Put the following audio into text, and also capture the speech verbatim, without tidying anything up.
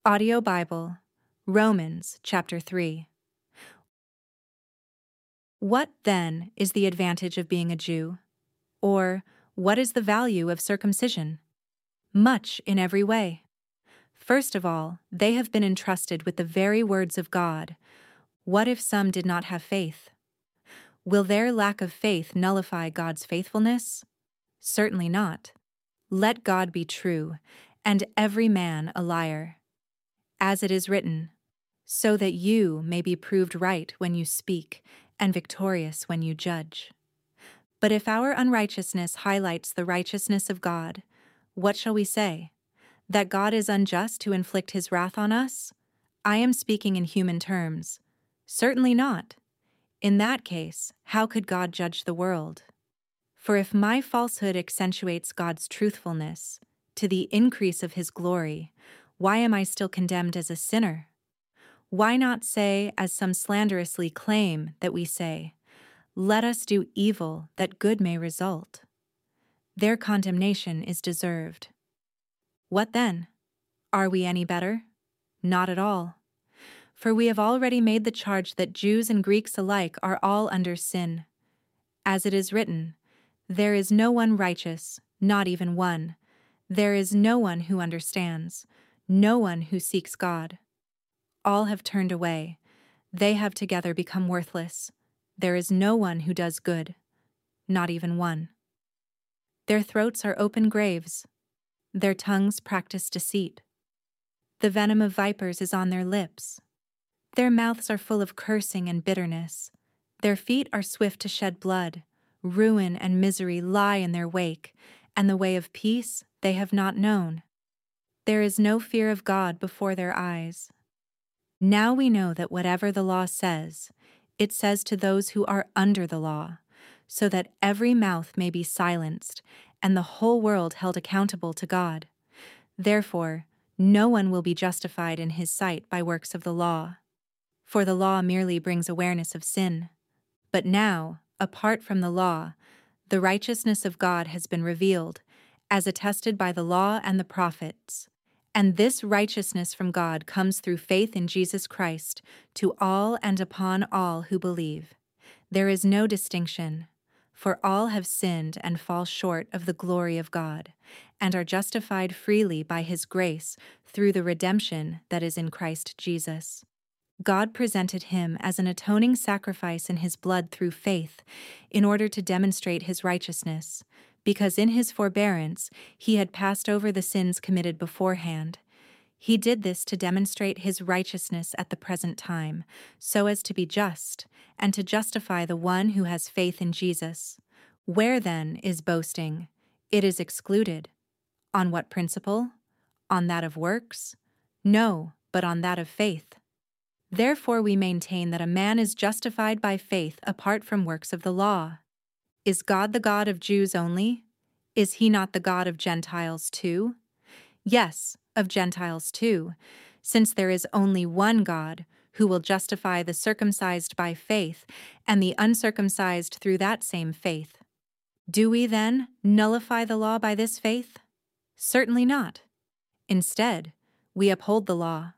Audio Bible, Romans chapter three. What, then, is the advantage of being a Jew? Or, what is the value of circumcision? Much in every way. First of all, they have been entrusted with the very words of God. What if some did not have faith? Will their lack of faith nullify God's faithfulness? Certainly not. Let God be true, and every man a liar. As it is written, so that you may be proved right when you speak, and victorious when you judge. But if our unrighteousness highlights the righteousness of God, what shall we say? That God is unjust to inflict his wrath on us? I am speaking in human terms. Certainly not. In that case, how could God judge the world? For if my falsehood accentuates God's truthfulness, to the increase of his glory, why am I still condemned as a sinner? Why not say, as some slanderously claim that we say, let us do evil that good may result? Their condemnation is deserved. What then? Are we any better? Not at all. For we have already made the charge that Jews and Greeks alike are all under sin. As it is written, there is no one righteous, not even one. There is no one who understands, no one who seeks God. All have turned away. They have together become worthless. There is no one who does good, not even one. Their throats are open graves. Their tongues practice deceit. The venom of vipers is on their lips. Their mouths are full of cursing and bitterness. Their feet are swift to shed blood. Ruin and misery lie in their wake, and the way of peace they have not known. There is no fear of God before their eyes. Now we know that whatever the law says, it says to those who are under the law, so that every mouth may be silenced and the whole world held accountable to God. Therefore, no one will be justified in his sight by works of the law. For the law merely brings awareness of sin. But now, apart from the law, the righteousness of God has been revealed, as attested by the law and the prophets. And this righteousness from God comes through faith in Jesus Christ to all and upon all who believe. There is no distinction, for all have sinned and fall short of the glory of God, and are justified freely by his grace through the redemption that is in Christ Jesus. God presented him as an atoning sacrifice in his blood through faith, in order to demonstrate his righteousness, because in his forbearance he had passed over the sins committed beforehand. He did this to demonstrate his righteousness at the present time, so as to be just, and to justify the one who has faith in Jesus. Where then is boasting? It is excluded. On what principle? On that of works? No, but on that of faith. Therefore we maintain that a man is justified by faith apart from works of the law. Is God the God of Jews only? Is he not the God of Gentiles too? Yes, of Gentiles too, since there is only one God, who will justify the circumcised by faith, and the uncircumcised through that same faith. Do we, then, nullify the law by this faith? Certainly not. Instead, we uphold the law.